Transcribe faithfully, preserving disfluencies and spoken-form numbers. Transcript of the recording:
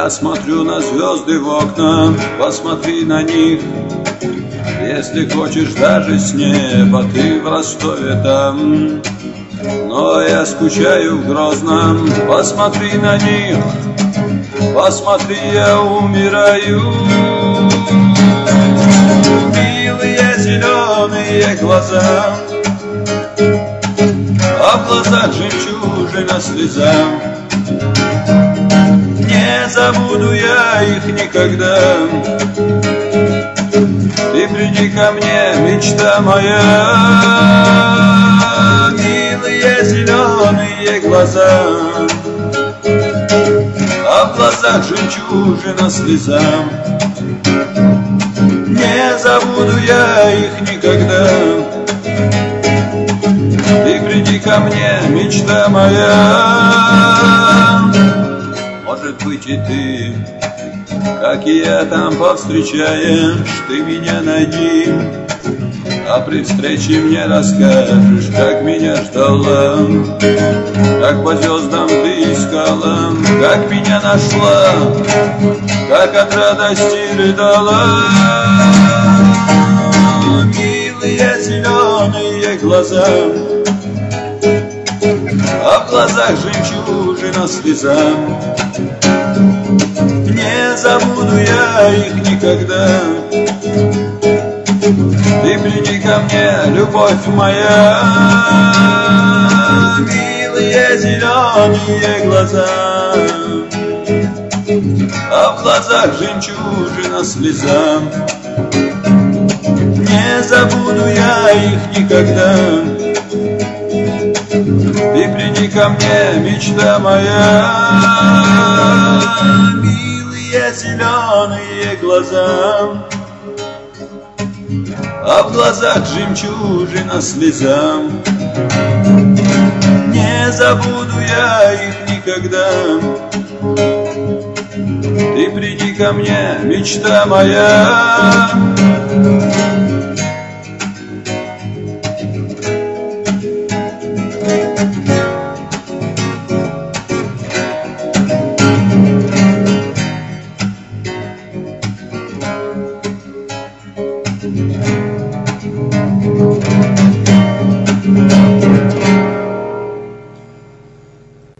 Я смотрю на звезды в окна, посмотри на них. Если хочешь даже с неба, ты в Ростове там. Но я скучаю в Грозном, посмотри на них. Посмотри, я умираю. Милые зеленые глаза, а в глазах жемчужина слеза. Не забуду я их никогда. Ты приди ко мне, мечта моя. Милые зеленые глаза, а в глазах жемчужина слеза. Не забуду я их никогда. Ты приди ко мне, мечта моя. Может быть и ты, как и я, там повстречаешь ты меня найди. А при встрече мне расскажешь, как меня ждала, как по звездам ты искала, как меня нашла, как от радости рыдала. Милые зеленые глаза, а в глазах жемчужина слеза. Не забуду я их никогда. Ты приди ко мне, любовь моя. Милые зеленые глаза, а в глазах жемчужина слеза. Не забуду я их никогда. Ты приди ко мне, мечта моя. Милые зеленые глаза, а в глазах жемчужина слеза. Не забуду я их никогда. Ты приди ко мне, мечта моя.